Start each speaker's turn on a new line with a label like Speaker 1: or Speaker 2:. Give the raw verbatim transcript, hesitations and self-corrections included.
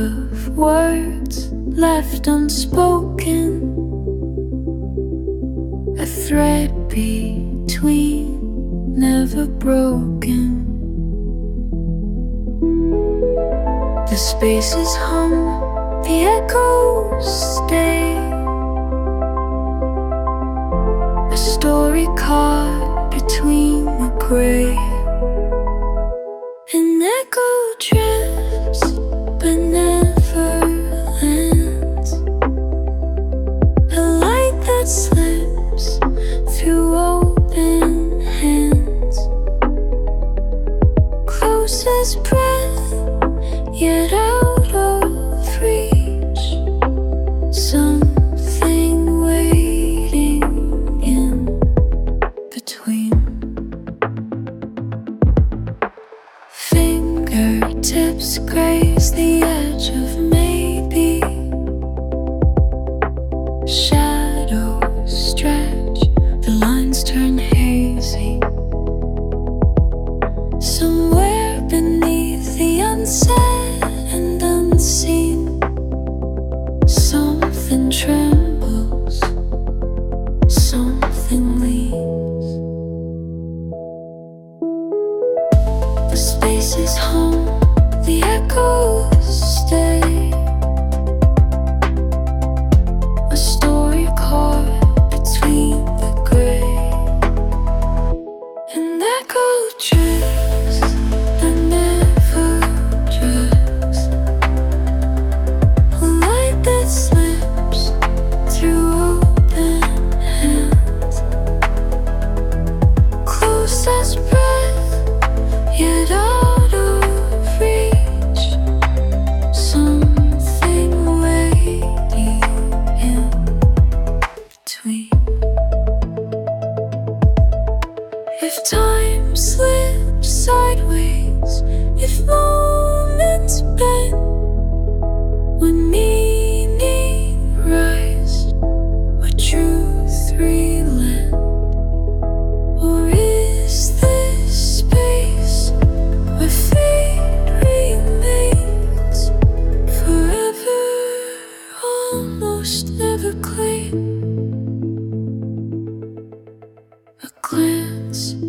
Speaker 1: of words left unspoken, a thread between, never broken. The spaces hum, the echoes stay, a story caught between the gray. An echo drifts but never lands, a light that slips through open hands, close as breath, yet out of reach. Something waiting in between. Fingertips graze the edge of maybe. Shadows stretch, the lines turn hazy. Somewhere beneath the unsaid and unseen, something trembles, something leans. The spaces hum, the echoes stay, a story caught between the gray. An echo drifts but never drifts, a light that slips through open hands, close as breath, yet out of reach. Something waiting in between. If time slips sideways, if moments bend, when meaning rise, would truth relent? Or is this space where fate remains forever, almost never clean? A glance